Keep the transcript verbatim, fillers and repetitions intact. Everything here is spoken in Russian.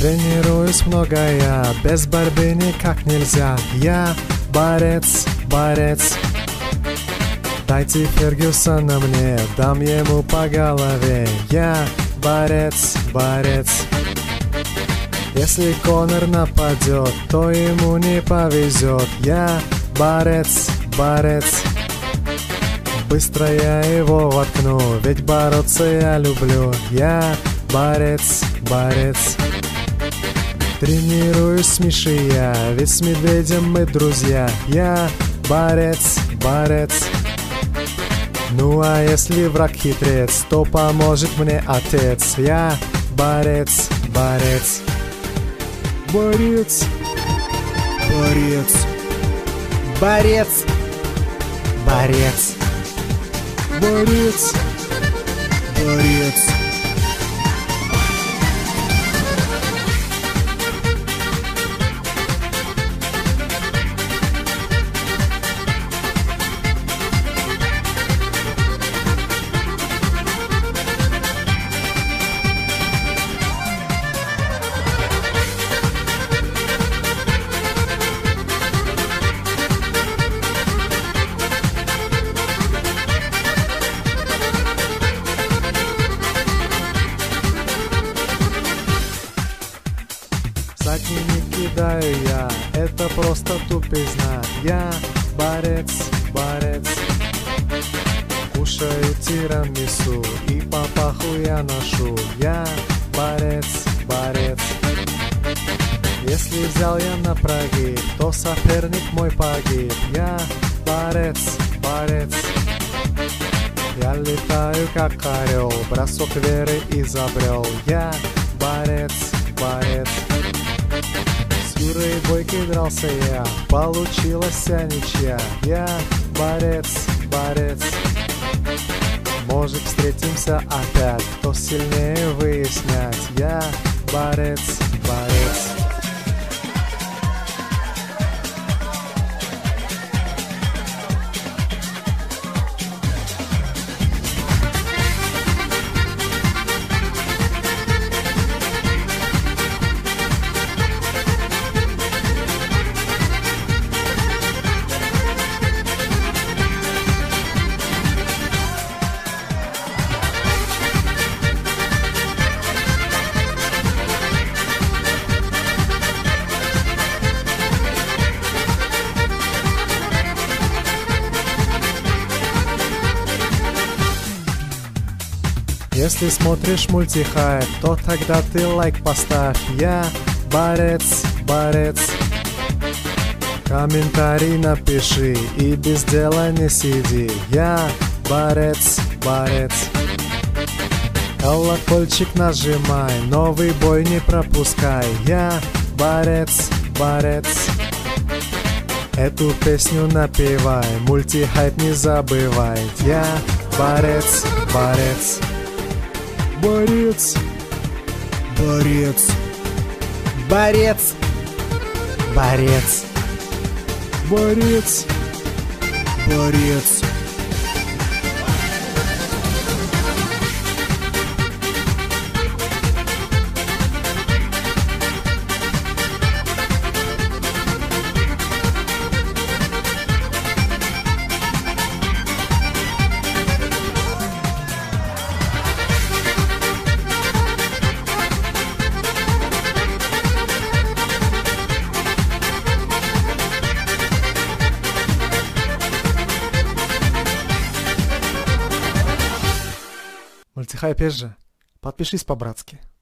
Тренируюсь много я, без борьбы никак нельзя. Я борец, борец. Дайте Фергюсона мне, дам ему по голове. Я борец, борец. Если Конор нападет, то ему не повезет. Я борец, борец. Быстро я его воткну, ведь бороться я люблю. Я борец, борец. Тренируюсь с Мишей я, ведь с медведем мы друзья. Я борец, борец. Ну а если враг хитрец, то поможет мне отец. Я борец, борец. Борец, борец, борец, борец, борец, борец. Саки не кидаю я, это просто тупизна. Я борец, борец. Кушаю тирамису и папаху я ношу. Я борец, борец. Если взял я на прогиб, то соперник мой погиб. Я борец, борец. Я летаю как орел, бросок веры изобрел. Я борец, борец. С Юрой Бойко дрался я, получилась ничья. Я борец, борец. Может встретимся опять, кто сильнее выяснять. Я борец, борец. Если смотришь мультихайп, то тогда ты лайк поставь. Я борец, борец. Комментарий напиши и без дела не сиди. Я борец, борец. Колокольчик нажимай, новый бой не пропускай. Я борец, борец. Эту песню напевай, мультихайп не забывай. Я борец, борец. Борец, борец, борец, борец, борец, борец. Мультихайп же, подпишись по-братски.